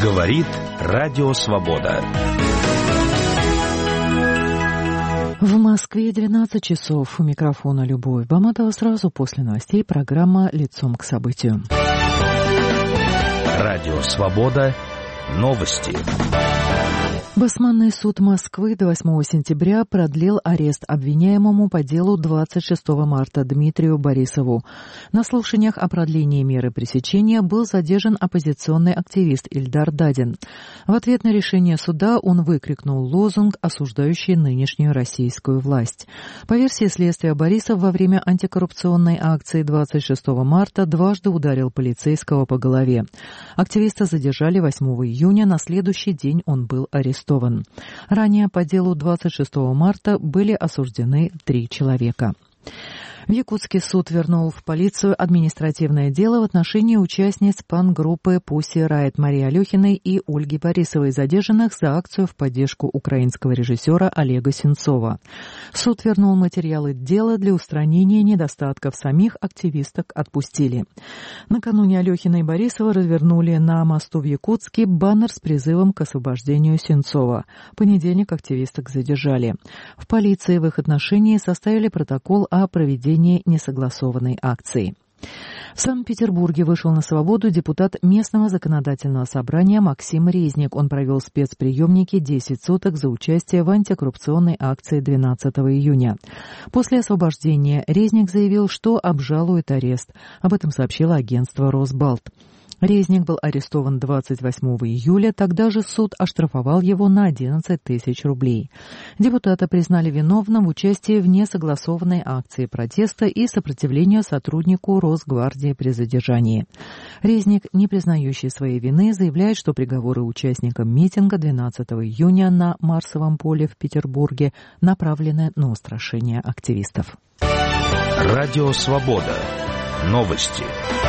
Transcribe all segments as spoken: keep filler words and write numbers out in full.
Говорит Радио Свобода. В Москве двенадцать часов. У микрофона Любовь Баматова. Сразу после новостей программа «Лицом к событию». Радио Свобода. Новости. Басманный суд Москвы до восьмого сентября продлил арест обвиняемому по делу двадцать шестого марта Дмитрию Борисову. На слушаниях о продлении меры пресечения был задержан оппозиционный активист Ильдар Дадин. В ответ на решение суда он выкрикнул лозунг, осуждающий нынешнюю российскую власть. По версии следствия, Борисов во время антикоррупционной акции двадцать шестого марта дважды ударил полицейского по голове. Активиста задержали восьмого июня, на следующий день он был арестован. Ранее по делу двадцать шестого марта были осуждены три человека. В Якутске суд вернул в полицию административное дело в отношении участниц панк-группы Pussy Riot Марии Алехиной и Ольги Борисовой, задержанных за акцию в поддержку украинского режиссера Олега Сенцова. Суд вернул материалы дела для устранения недостатков, самих активисток отпустили. Накануне Алехина и Борисова развернули на мосту в Якутске баннер с призывом к освобождению Сенцова. В понедельник активисток задержали. В полиции в их отношении составили протокол о проведении несогласованной акции. В Санкт-Петербурге вышел на свободу депутат местного законодательного собрания Максим Резник. Он провел в спецприемнике десять суток за участие в антикоррупционной акции двенадцатого июня. После освобождения Резник заявил, что обжалует арест. Об этом сообщило агентство «Росбалт». Резник был арестован двадцать восьмого июля, тогда же суд оштрафовал его на одиннадцать тысяч рублей. Депутата признали виновным в участии в несогласованной акции протеста и сопротивлению сотруднику Росгвардии при задержании. Резник, не признающий своей вины, заявляет, что приговоры участникам митинга двенадцатого июня на Марсовом поле в Петербурге направлены на устрашение активистов. Радио Свобода. Новости.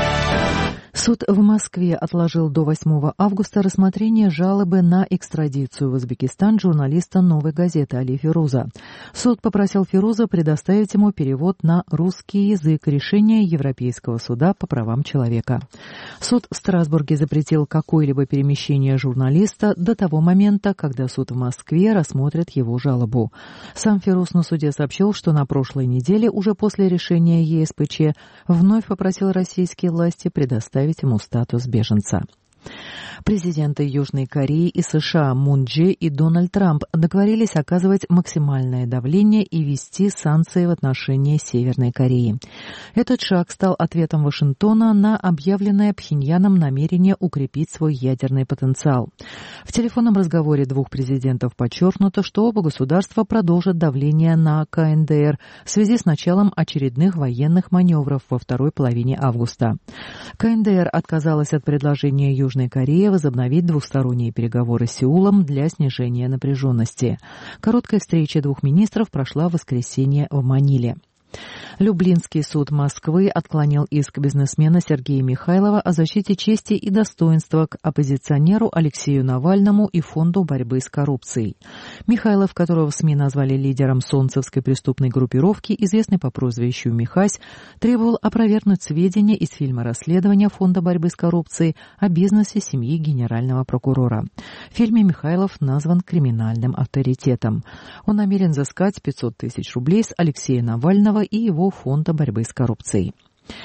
Суд в Москве отложил до восьмого августа рассмотрение жалобы на экстрадицию в Узбекистан журналиста «Новой газеты» Али Фируза. Суд попросил Фируза предоставить ему перевод на русский язык решения Европейского суда по правам человека. Суд в Страсбурге запретил какое-либо перемещение журналиста до того момента, когда суд в Москве рассмотрит его жалобу. Сам Фируз на суде сообщил, что на прошлой неделе, уже после решения Е С П Ч, вновь попросил российские власти предоставить ему статус беженца. Президенты Южной Кореи и США Мун Чже и Дональд Трамп договорились оказывать максимальное давление и ввести санкции в отношении Северной Кореи. Этот шаг стал ответом Вашингтона на объявленное Пхеньяном намерение укрепить свой ядерный потенциал. В телефонном разговоре двух президентов подчеркнуто, что оба государства продолжат давление на К Н Д Р в связи с началом очередных военных маневров во второй половине августа. К Н Д Р отказалась от предложения Южной Кореи возобновить двусторонние переговоры с Сеулом для снижения напряженности. Короткая встреча двух министров прошла в воскресенье в Маниле. Люблинский суд Москвы отклонил иск бизнесмена Сергея Михайлова о защите чести и достоинства к оппозиционеру Алексею Навальному и Фонду борьбы с коррупцией. Михайлов, которого в СМИ назвали лидером солнцевской преступной группировки, известный по прозвищу Михась, требовал опровергнуть сведения из фильма расследования Фонда борьбы с коррупцией о бизнесе семьи генерального прокурора. В фильме Михайлов назван криминальным авторитетом. Он намерен взыскать пятьсот тысяч рублей с Алексея Навального и его Фонда борьбы с коррупцией.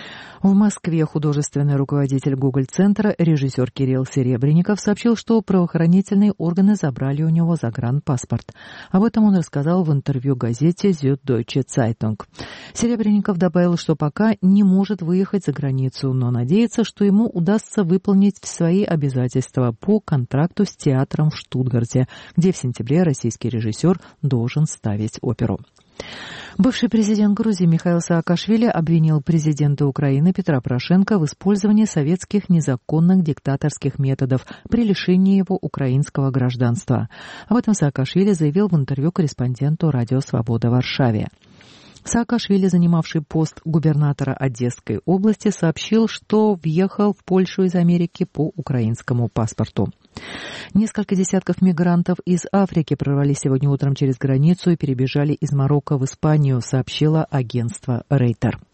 В Москве художественный руководитель Гоголь-центра, режиссер Кирилл Серебренников, сообщил, что правоохранительные органы забрали у него загранпаспорт. Об этом он рассказал в интервью газете «Süddeutsche Zeitung». Серебренников добавил, что пока не может выехать за границу, но надеется, что ему удастся выполнить свои обязательства по контракту с театром в Штутгарте, где в сентябре российский режиссер должен ставить оперу. Бывший президент Грузии Михаил Саакашвили обвинил президента Украины Петра Порошенко в использовании советских незаконных диктаторских методов при лишении его украинского гражданства. Об этом Саакашвили заявил в интервью корреспонденту «Радио Свобода» в Варшаве. Саакашвили, занимавший пост губернатора Одесской области, сообщил, что въехал в Польшу из Америки по украинскому паспорту. Несколько десятков мигрантов из Африки прорвались сегодня утром через границу и перебежали из Марокко в Испанию, сообщило агентство Рейтер.